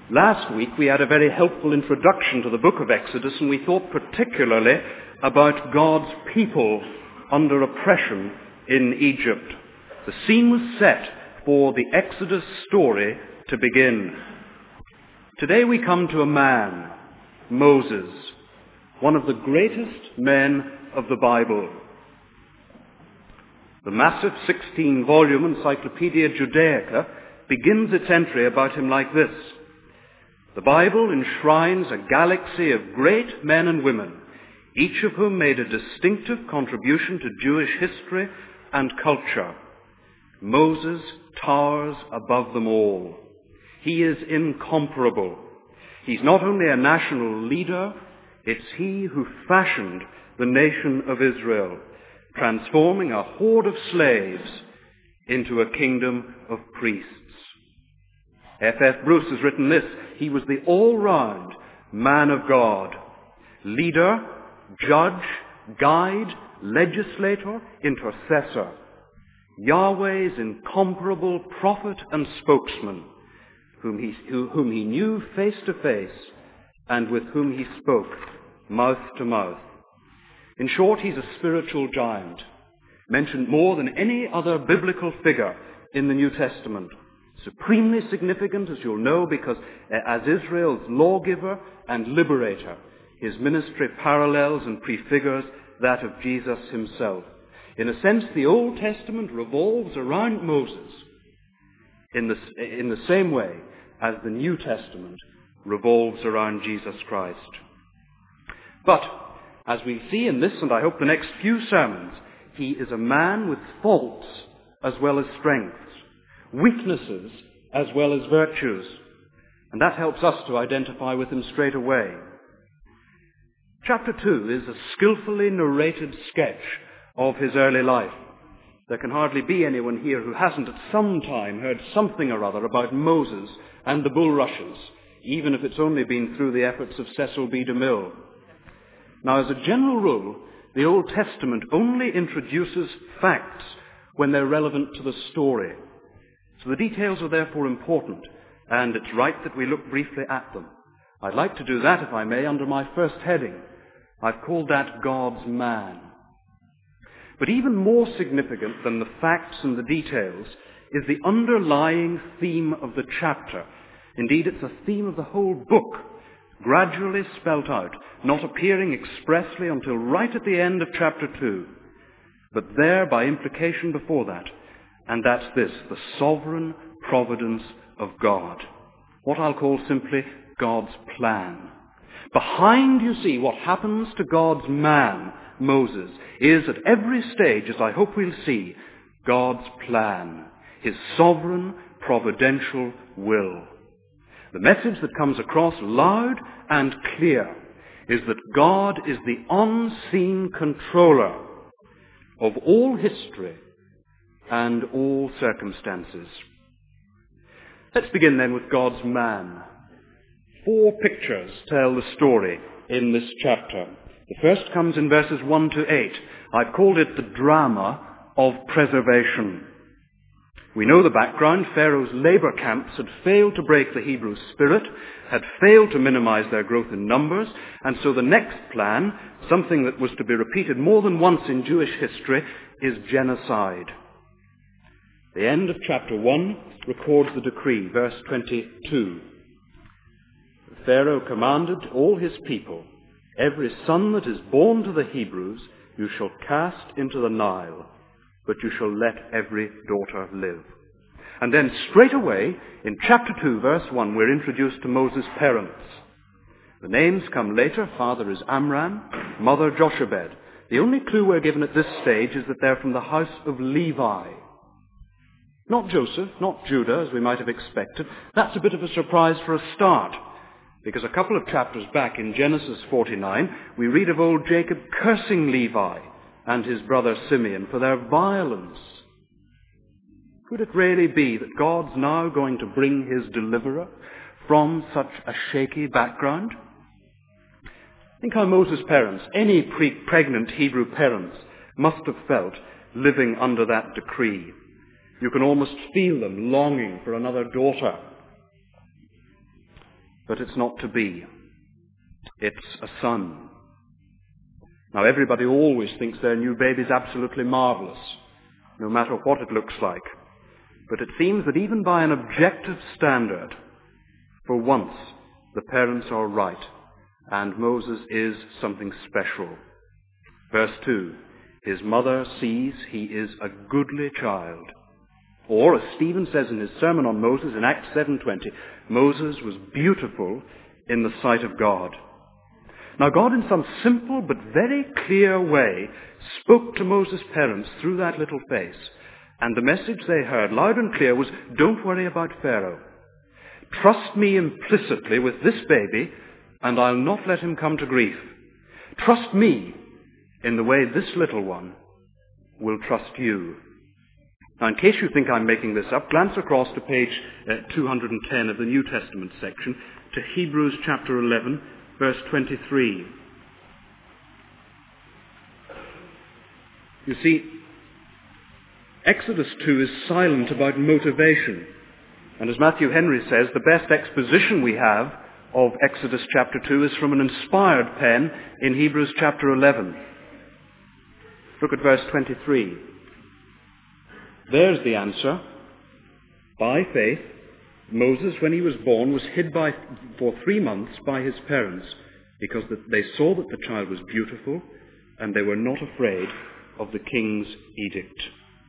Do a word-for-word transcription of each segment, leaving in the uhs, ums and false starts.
Last week we had a very helpful introduction to the book of Exodus, and we thought particularly about God's people under oppression in Egypt. The scene was set for the Exodus story to begin. Today we come to a man, Moses, one of the greatest men of the Bible. The massive sixteen-volume Encyclopedia Judaica begins its entry about him like this: "The Bible enshrines a galaxy of great men and women, each of whom made a distinctive contribution to Jewish history and culture. Moses towers above them all. He is incomparable. He's not only a national leader, it's he who fashioned the nation of Israel, transforming a horde of slaves into a kingdom of priests." F F Bruce has written this: "He was the all-round man of God, leader, judge, guide, legislator, intercessor, Yahweh's incomparable prophet and spokesman, whom he, who, whom he knew face to face and with whom he spoke mouth to mouth." In short, he's a spiritual giant, mentioned more than any other biblical figure in the New Testament. Supremely significant, as you'll know, because as Israel's lawgiver and liberator, his ministry parallels and prefigures that of Jesus himself. In a sense, the Old Testament revolves around Moses in the, in the same way as the New Testament revolves around Jesus Christ. But, as we see in this, and I hope the next few sermons, he is a man with faults as well as strengths, weaknesses as well as virtues, and that helps us to identify with him straight away. Chapter two is a skillfully narrated sketch of his early life. There can hardly be anyone here who hasn't at some time heard something or other about Moses and the bulrushes, even if it's only been through the efforts of Cecil B. DeMille. Now, as a general rule, the Old Testament only introduces facts when they're relevant to the story. So the details are therefore important, and it's right that we look briefly at them. I'd like to do that, if I may, under my first heading. I've called that God's Man. But even more significant than the facts and the details is the underlying theme of the chapter. Indeed, it's a theme of the whole book, gradually spelt out, not appearing expressly until right at the end of chapter two, but there by implication before that. And that's this: the sovereign providence of God. What I'll call simply God's plan. Behind, you see, what happens to God's man, Moses, is at every stage, as I hope we'll see, God's plan, his sovereign providential will. The message that comes across loud and clear is that God is the unseen controller of all history and all circumstances. Let's begin then with God's man. Four pictures tell the story in this chapter. The first comes in verses one to eight. I've called it the drama of preservation. We know the background. Pharaoh's labor camps had failed to break the Hebrew spirit, had failed to minimize their growth in numbers, and so the next plan, something that was to be repeated more than once in Jewish history, is genocide. The end of chapter one records the decree, verse twenty-two. Pharaoh commanded all his people, "Every son that is born to the Hebrews you shall cast into the Nile, but you shall let every daughter live." And then straight away, in chapter two, verse one, we're introduced to Moses' parents. The names come later. Father is Amram, mother Jochebed. The only clue we're given at this stage is that they're from the house of Levi. Not Joseph, not Judah, as we might have expected. That's a bit of a surprise for a start, because a couple of chapters back in Genesis forty-nine, we read of old Jacob cursing Levi and his brother Simeon for their violence. Could it really be that God's now going to bring his deliverer from such a shaky background? Think how Moses' parents, any pre- pregnant Hebrew parents, must have felt living under that decree. You can almost feel them longing for another daughter. but it's not to be. It's a son. Now, everybody always thinks their new baby's absolutely marvelous, no matter what it looks like. But it seems that even by an objective standard, for once, the parents are right, and Moses is something special. Verse two, his mother sees he is a goodly child. Or, as Stephen says in his sermon on Moses in Acts seven twenty, Moses was beautiful in the sight of God. Now, God, in some simple but very clear way, spoke to Moses' parents through that little face. And the message they heard, loud and clear, was, don't worry about Pharaoh. Trust me implicitly with this baby, and I'll not let him come to grief. Trust me in the way this little one will trust you. Now, in case you think I'm making this up, glance across to page uh, two hundred ten of the New Testament section, to Hebrews chapter eleven, verse twenty-three. You see, Exodus two is silent about motivation. And as Matthew Henry says, the best exposition we have of Exodus chapter two is from an inspired pen in Hebrews chapter eleven. Look at verse twenty-three. There's the answer. By faith, Moses, when he was born, was hid by, for three months by his parents, because they saw that the child was beautiful, and they were not afraid of the king's edict.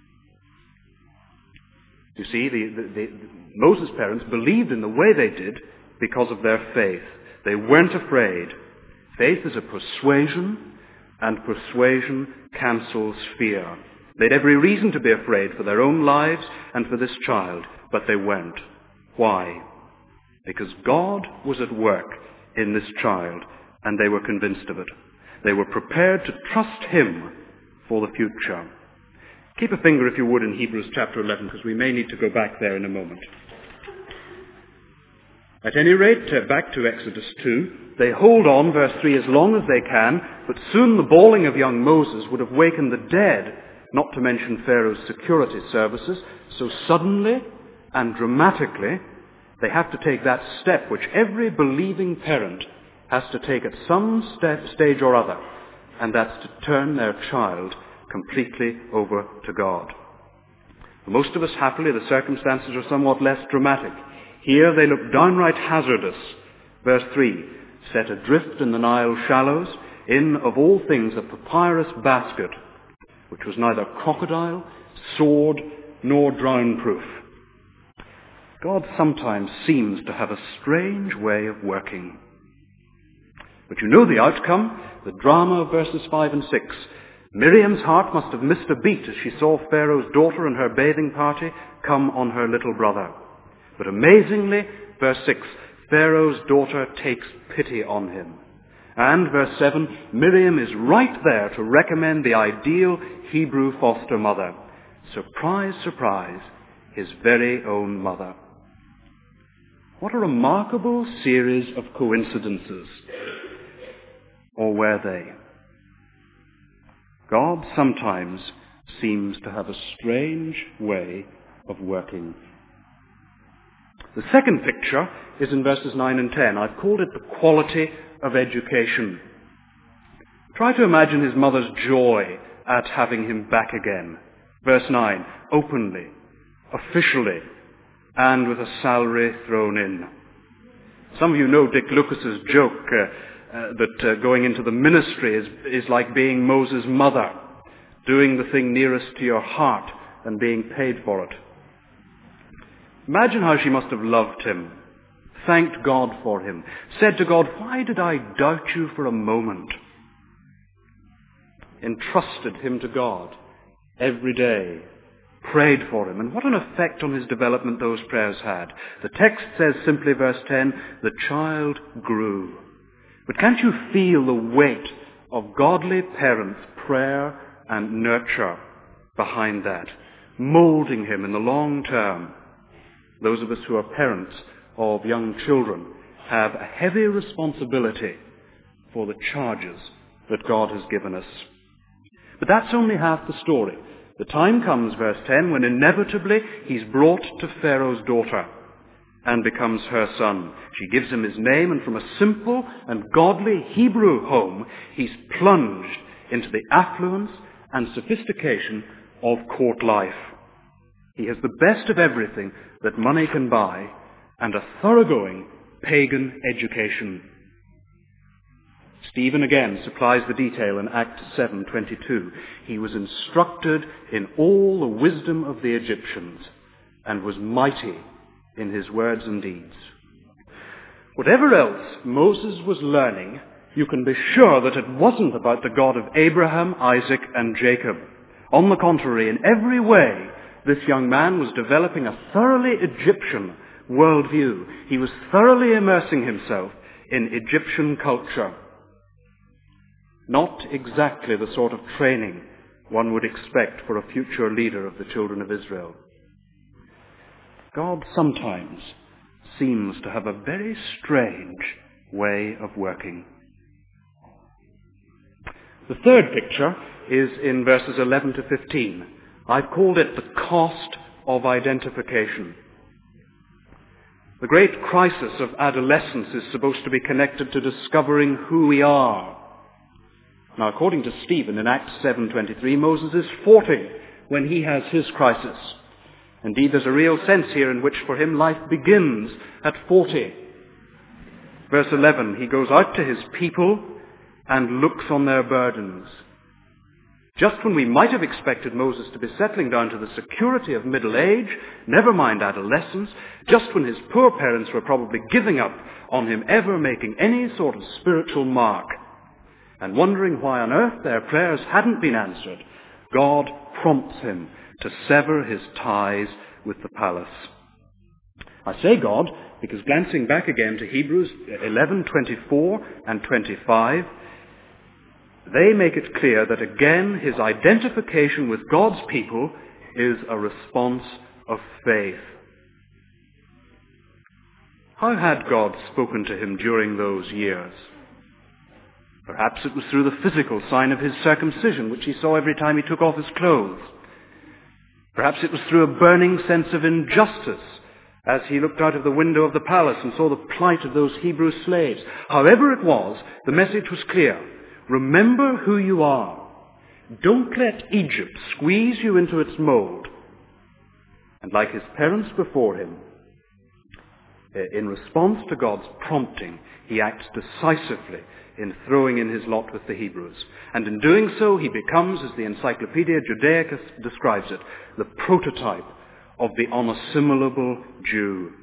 You see, the, the, the, Moses' parents believed in the way they did because of their faith. They weren't afraid. Faith is a persuasion, and persuasion cancels fear. They had every reason to be afraid for their own lives and for this child, but they weren't. Why? Because God was at work in this child, and they were convinced of it. They were prepared to trust him for the future. Keep a finger, if you would, in Hebrews chapter eleven, because we may need to go back there in a moment. At any rate, uh, back to Exodus two, they hold on, verse three, as long as they can, but soon the bawling of young Moses would have wakened the dead, not to mention Pharaoh's security services. So suddenly and dramatically, they have to take that step which every believing parent has to take at some step, stage or other, and that's to turn their child completely over to God. For most of us, happily, the circumstances are somewhat less dramatic. Here they look downright hazardous. Verse three, set adrift in the Nile shallows, in, of all things, a papyrus basket, which was neither crocodile, sword, nor drown-proof. God sometimes seems to have a strange way of working. But you know the outcome, the drama of verses five and six. Miriam's heart must have missed a beat as she saw Pharaoh's daughter and her bathing party come on her little brother. But amazingly, verse six, Pharaoh's daughter takes pity on him. And, verse seven, Miriam is right there to recommend the ideal Hebrew foster mother. Surprise, surprise, his very own mother. What a remarkable series of coincidences. Or were they? God sometimes seems to have a strange way of working. The second picture is in verses nine and ten. I've called it the quality of education. Try to imagine his mother's joy at having him back again. Verse nine, openly, officially, and with a salary thrown in. Some of you know Dick Lucas's joke uh, uh, that uh, going into the ministry is, is like being Moses' mother, doing the thing nearest to your heart and being paid for it. Imagine how she must have loved him, thanked God for him, said to God, why did I doubt you for a moment? Entrusted him to God every day, prayed for him. And what an effect on his development those prayers had. The text says simply, verse ten, the child grew. But can't you feel the weight of godly parents' prayer and nurture behind that, molding him in the long term? Those of us who are parents of young children have a heavy responsibility for the charges that God has given us. But that's only half the story. The time comes, verse ten, when inevitably he's brought to Pharaoh's daughter. and becomes her son. She gives him his name, and from a simple and godly Hebrew home, he's plunged into the affluence and sophistication of court life. He has the best of everything that money can buy, and a thoroughgoing pagan education. Stephen again supplies the detail in Acts seven twenty-two. He was instructed in all the wisdom of the Egyptians, and was mighty in his words and deeds. Whatever else Moses was learning, you can be sure that it wasn't about the God of Abraham, Isaac, and Jacob. On the contrary, in every way, this young man was developing a thoroughly Egyptian worldview. He was thoroughly immersing himself in Egyptian culture. Not exactly the sort of training one would expect for a future leader of the children of Israel. God sometimes seems to have a very strange way of working. The third picture is in verses eleven to fifteen. I've called it the cost of identification. The great crisis of adolescence is supposed to be connected to discovering who we are. Now, according to Stephen in Acts seven twenty-three, Moses is forty when he has his crisis. Indeed, there's a real sense here in which for him life begins at forty. Verse eleven, he goes out to his people and looks on their burdens. Just when we might have expected Moses to be settling down to the security of middle age, never mind adolescence, just when his poor parents were probably giving up on him ever making any sort of spiritual mark, and wondering why on earth their prayers hadn't been answered, God prompts him to sever his ties with the palace. I say God because, glancing back again to Hebrews eleven twenty-four and twenty-five, they make it clear that again his identification with God's people is a response of faith. How had God spoken to him during those years? Perhaps it was through the physical sign of his circumcision, which he saw every time he took off his clothes. Perhaps it was through a burning sense of injustice as he looked out of the window of the palace and saw the plight of those Hebrew slaves. However it was, the message was clear. Remember who you are. Don't let Egypt squeeze you into its mold. And like his parents before him, in response to God's prompting, he acts decisively in throwing in his lot with the Hebrews. And in doing so, he becomes, as the Encyclopedia Judaica describes it, the prototype of the unassimilable Jew.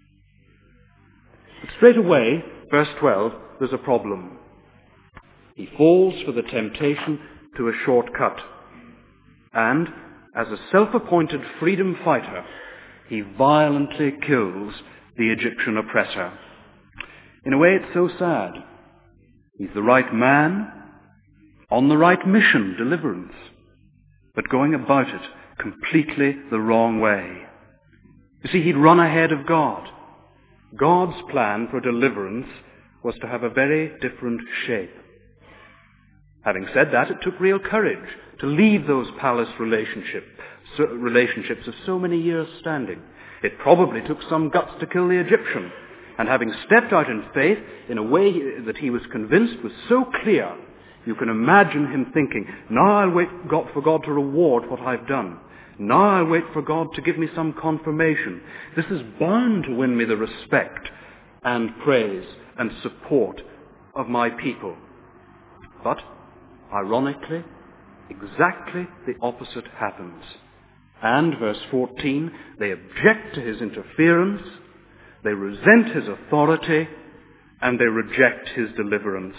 But straight away, verse twelve, there's a problem. He falls for the temptation to a shortcut. And, as a self-appointed freedom fighter, he violently kills the Egyptian oppressor. In a way, it's so sad. He's the right man, on the right mission, deliverance, but going about it completely the wrong way. You see, he'd run ahead of God. God's plan for deliverance was to have a very different shape. Having said that, it took real courage to leave those palace relationship, so, relationships of so many years standing. It probably took some guts to kill the Egyptian. And having stepped out in faith in a way that he was convinced was so clear, you can imagine him thinking, now I'll wait for God to reward what I've done. Now I'll wait for God to give me some confirmation. This is bound to win me the respect and praise and support of my people. But, ironically, exactly the opposite happens. And, verse fourteen, they object to his interference, they resent his authority, and they reject his deliverance.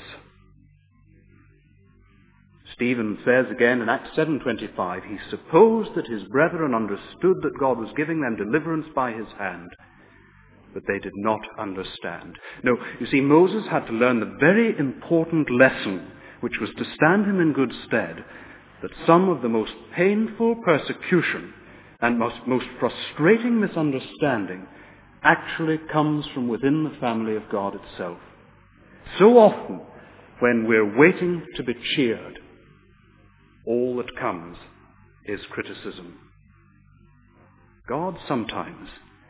Stephen says again in Acts seven twenty-five, he supposed that his brethren understood that God was giving them deliverance by his hand, but they did not understand. No, you see, Moses had to learn the very important lesson, which was to stand him in good stead, that some of the most painful persecution and most, most frustrating misunderstanding actually comes from within the family of God itself. So often, when we're waiting to be cheered, all that comes is criticism. God sometimes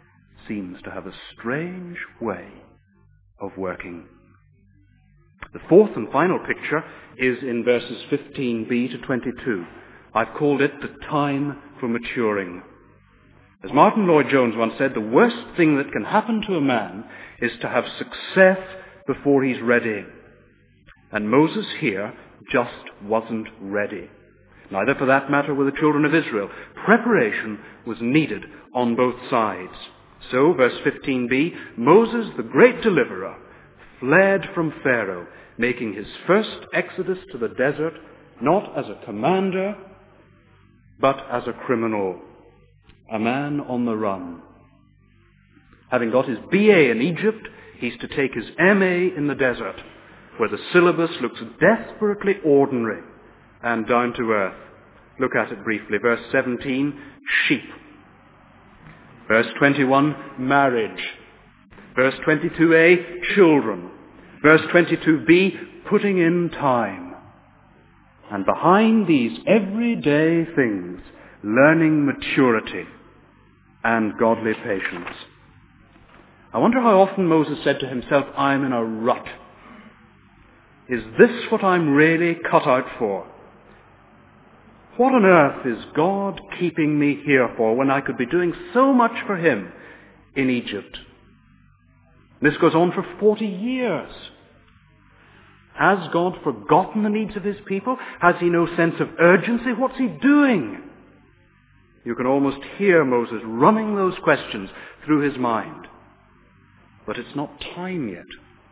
seems to have a strange way of working. The fourth and final picture is in verses fifteen b to twenty-two. I've called it the time for maturing. As Martin Lloyd-Jones once said, the worst thing that can happen to a man is to have success before he's ready. And Moses here just wasn't ready. Neither, for that matter, were the children of Israel. Preparation was needed on both sides. So, verse fifteen b, Moses, the great deliverer, fled from Pharaoh, making his first exodus to the desert, not as a commander, but as a criminal, a man on the run. Having got his B A in Egypt, he's to take his M A in the desert, where the syllabus looks desperately ordinary and down to earth. Look at it briefly. Verse seventeen, sheep. Verse twenty-one, marriage. Verse twenty-two a, children. Verse twenty-two b, putting in time. And behind these everyday things, learning maturity and godly patience. I wonder how often Moses said to himself, I'm in a rut. Is this what I'm really cut out for? What on earth is God keeping me here for when I could be doing so much for him in Egypt? This goes on for forty years. Has God forgotten the needs of his people? Has he no sense of urgency? What's he doing? You can almost hear Moses running those questions through his mind. But it's not time yet.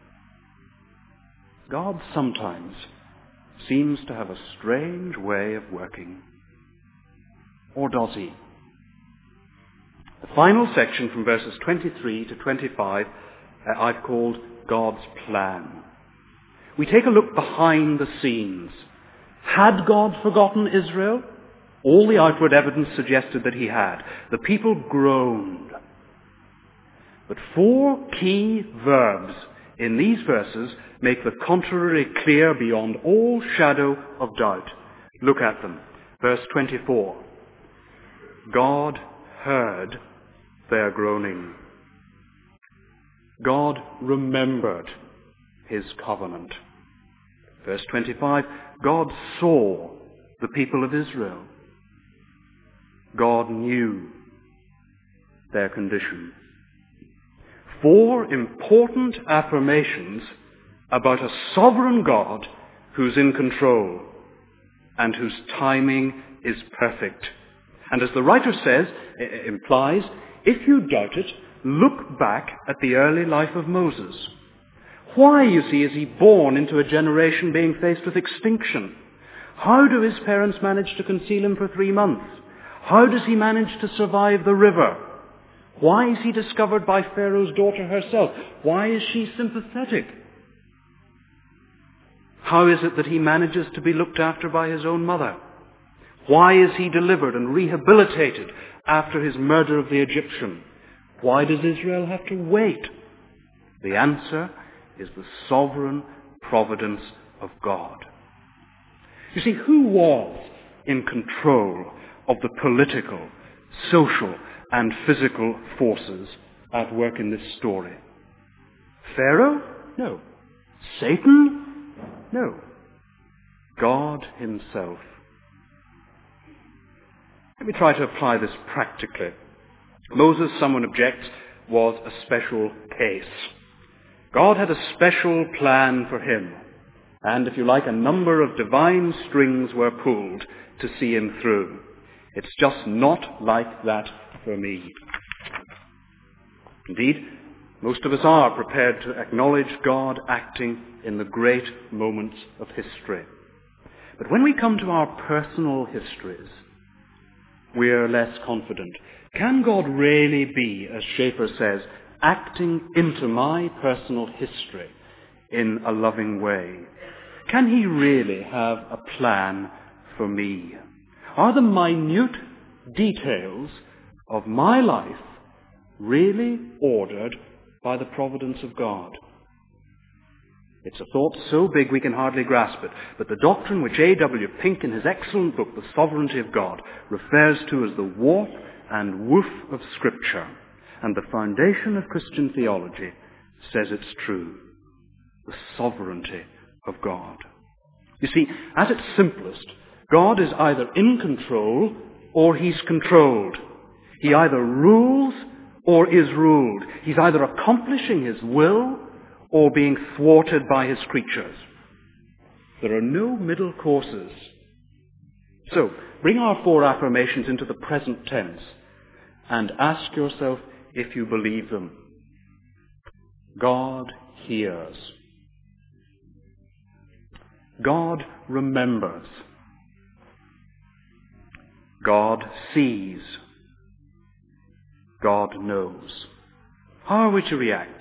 God sometimes seems to have a strange way of working. Or does he? The final section from verses twenty-three to twenty-five uh, I've called God's plan. We take a look behind the scenes. Had God forgotten Israel? All the outward evidence suggested that he had. The people groaned. But four key verbs in these verses make the contrary clear beyond all shadow of doubt. Look at them. Verse twenty-four. God heard their groaning. God remembered his covenant. Verse twenty-five. God saw the people of Israel. God knew their condition. Four important affirmations about a sovereign God who's in control and whose timing is perfect. And as the writer says, I- implies, if you doubt it, look back at the early life of Moses. Why, you see, is he born into a generation being faced with extinction? How do his parents manage to conceal him for three months? How does he manage to survive the river? Why is he discovered by Pharaoh's daughter herself? Why is she sympathetic? How is it that he manages to be looked after by his own mother? Why is he delivered and rehabilitated after his murder of the Egyptian? Why does Israel have to wait? The answer is the sovereign providence of God. You see, who was in control of the political, social, and physical forces at work in this story? Pharaoh? No. Satan? No. God himself. Let me try to apply this practically. Moses, someone objects, was a special case. God had a special plan for him. And if you like, a number of divine strings were pulled to see him through. It's just not like that for me. Indeed, most of us are prepared to acknowledge God acting in the great moments of history. But when we come to our personal histories, we're less confident. Can God really be, as Schaeffer says, acting into my personal history in a loving way? Can he really have a plan for me? Are the minute details of my life really ordered by the providence of God? It's a thought so big we can hardly grasp it, but the doctrine which A W Pink in his excellent book, The Sovereignty of God, refers to as the warp and woof of Scripture, and the foundation of Christian theology says it's true. The sovereignty of God. You see, at its simplest, God is either in control or he's controlled. He either rules or is ruled. He's either accomplishing his will or being thwarted by his creatures. There are no middle courses. So, bring our four affirmations into the present tense and ask yourself if you believe them. God hears. God remembers. God sees. God knows. How are we to react?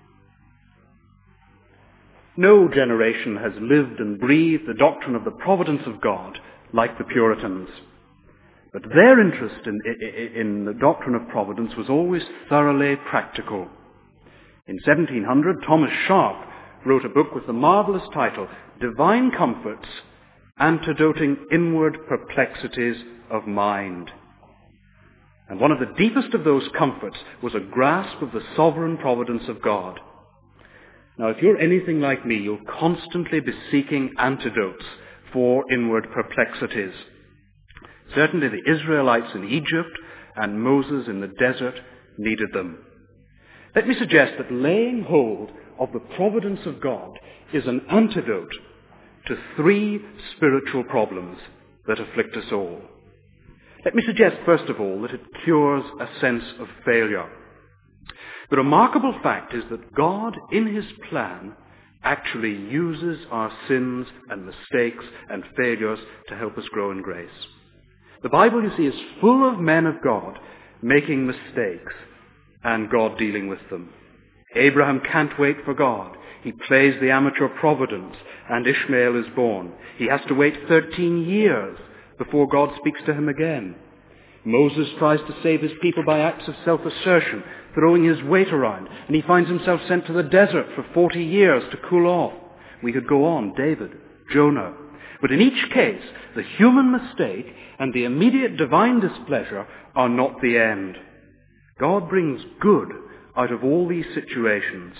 No generation has lived and breathed the doctrine of the providence of God like the Puritans. But their interest in, in, in the doctrine of providence was always thoroughly practical. In seventeen hundred, Thomas Sharp wrote a book with the marvelous title, Divine Comforts, Antidoting Inward Perplexities of Mind. And one of the deepest of those comforts was a grasp of the sovereign providence of God. Now, if you're anything like me, you'll constantly be seeking antidotes for inward perplexities. Certainly the Israelites in Egypt and Moses in the desert needed them. Let me suggest that laying hold of the providence of God is an antidote to three spiritual problems that afflict us all. Let me suggest, first of all, that it cures a sense of failure. The remarkable fact is that God, in his plan, actually uses our sins and mistakes and failures to help us grow in grace. The Bible, you see, is full of men of God making mistakes and God dealing with them. Abraham can't wait for God. He plays the amateur providence, and Ishmael is born. He has to wait thirteen years before God speaks to him again. Moses tries to save his people by acts of self-assertion, throwing his weight around, and he finds himself sent to the desert for forty years to cool off. We could go on, David, Jonah. But in each case, the human mistake and the immediate divine displeasure are not the end. God brings good out of all these situations.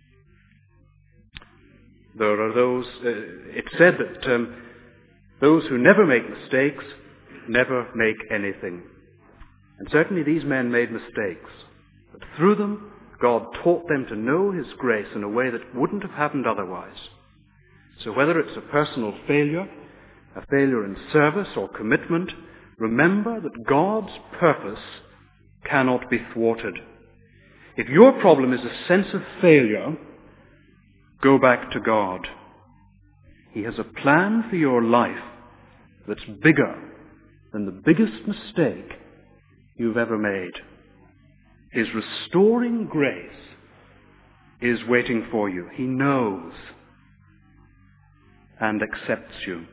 There are those, uh, it's said that um, those who never make mistakes never make anything. And certainly these men made mistakes. But through them, God taught them to know his grace in a way that wouldn't have happened otherwise. So whether it's a personal failure, a failure in service or commitment, remember that God's purpose cannot be thwarted. If your problem is a sense of failure, go back to God. He has a plan for your life that's bigger than the biggest mistake you've ever made. His restoring grace is waiting for you. He knows and accepts you.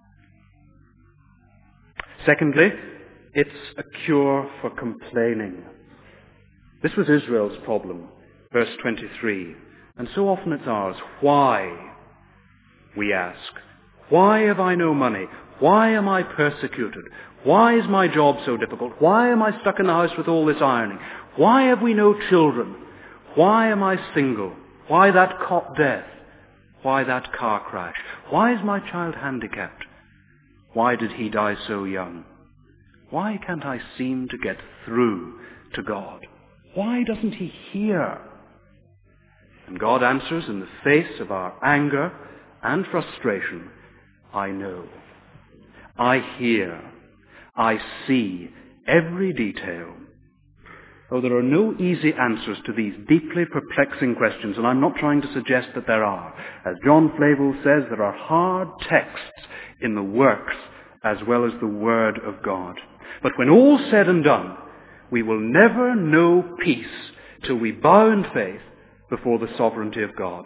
Secondly, it's a cure for complaining. This was Israel's problem, verse twenty-three. And so often it's ours. Why? We ask. Why have I no money? Why am I persecuted? Why is my job so difficult? Why am I stuck in the house with all this ironing? Why have we no children? Why am I single? Why that cot death? Why that car crash? Why is my child handicapped? Why did he die so young? Why can't I seem to get through to God? Why doesn't he hear? And God answers in the face of our anger and frustration, I know. I hear. I see every detail. Oh, there are no easy answers to these deeply perplexing questions, and I'm not trying to suggest that there are. As John Flavel says, there are hard texts in the works as well as the Word of God. But when all's said and done, we will never know peace till we bow in faith before the sovereignty of God.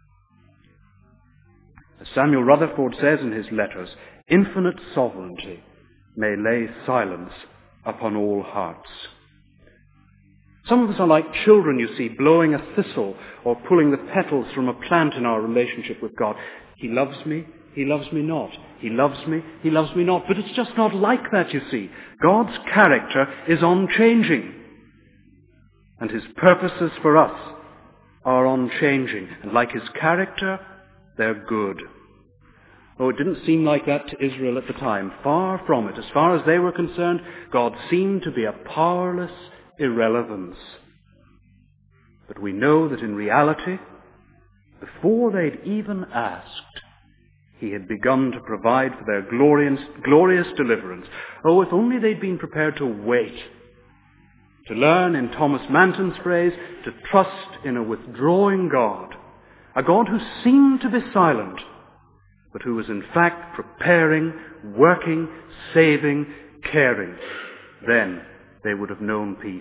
As Samuel Rutherford says in his letters, infinite sovereignty may lay silence upon all hearts. Some of us are like children, you see, blowing a thistle or pulling the petals from a plant in our relationship with God. He loves me, he loves me not. He loves me, he loves me not. But it's just not like that, you see. God's character is unchanging. and his purposes for us are unchanging, and like his character, they're good. Oh, it didn't seem like that to Israel at the time. Far from it. As far as they were concerned, God seemed to be a powerless irrelevance. But we know that in reality, before they'd even asked, he had begun to provide for their glorious, glorious deliverance. Oh, if only they'd been prepared to wait, to learn, in Thomas Manton's phrase, to trust in a withdrawing God, a God who seemed to be silent, but who was in fact preparing, working, saving, caring. Then they would have known peace.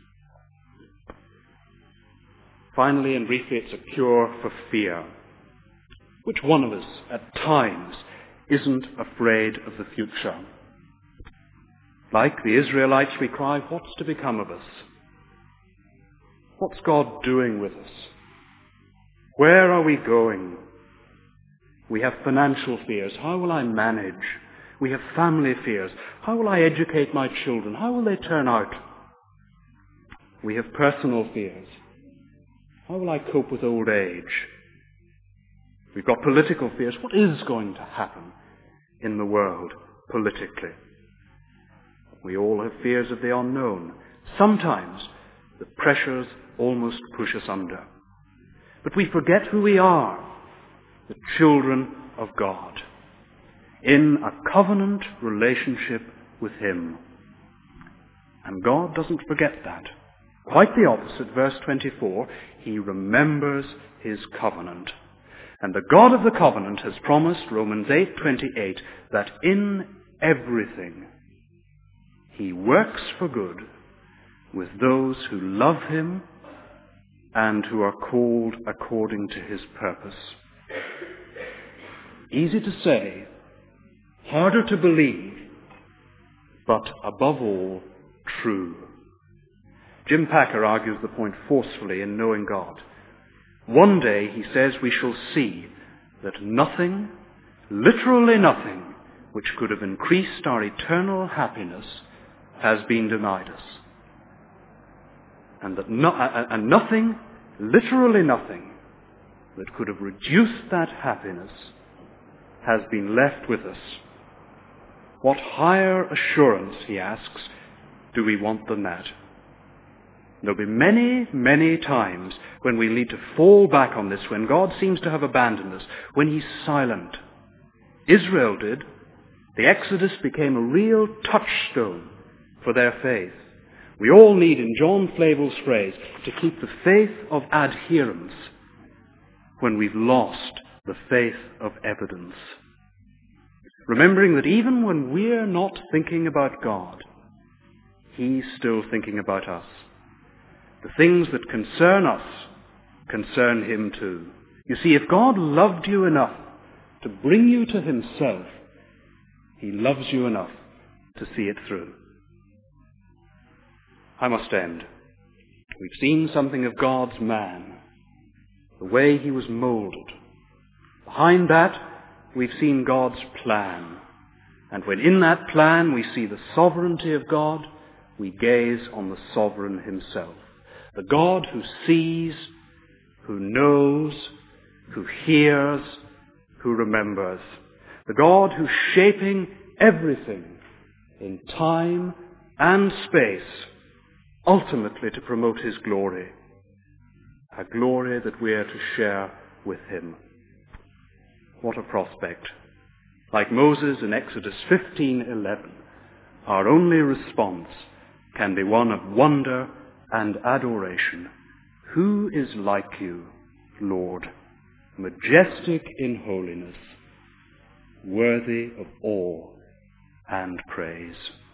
Finally and briefly, it's a cure for fear. Which one of us, at times, isn't afraid of the future? Like the Israelites, we cry, what's to become of us? What's God doing with us? Where are we going? We have financial fears. How will I manage? We have family fears. How will I educate my children? How will they turn out? We have personal fears. How will I cope with old age? We've got political fears. What is going to happen in the world politically? We all have fears of the unknown. Sometimes the pressures almost push us under. But we forget who we are, the children of God, in a covenant relationship with him. And God doesn't forget that. Quite the opposite, verse twenty-four, he remembers his covenant. And the God of the covenant has promised, Romans eight twenty-eight, that in everything he works for good with those who love him and who are called according to his purpose. Easy to say, harder to believe, but above all, true. Jim Packer argues the point forcefully in Knowing God. One day, he says, we shall see that nothing, literally nothing, which could have increased our eternal happiness has been denied us. And that no, and nothing, literally nothing, that could have reduced that happiness has been left with us. What higher assurance, he asks, do we want than that? There'll be many, many times when we need to fall back on this, when God seems to have abandoned us, when he's silent. Israel did. The Exodus became a real touchstone for their faith. We all need, in John Flavel's phrase, to keep the faith of adherence when we've lost the faith of evidence. Remembering that even when we're not thinking about God, he's still thinking about us. The things that concern us concern him too. You see, if God loved you enough to bring you to himself, he loves you enough to see it through. I must end. We've seen something of God's man, the way he was molded. Behind that, we've seen God's plan. And when in that plan we see the sovereignty of God, we gaze on the sovereign himself. The God who sees, who knows, who hears, who remembers. The God who's shaping everything in time and space, ultimately to promote his glory. A glory that we are to share with him. What a prospect. Like Moses in Exodus fifteen eleven, our only response can be one of wonder and adoration. Who is like you, Lord, majestic in holiness, worthy of awe and praise?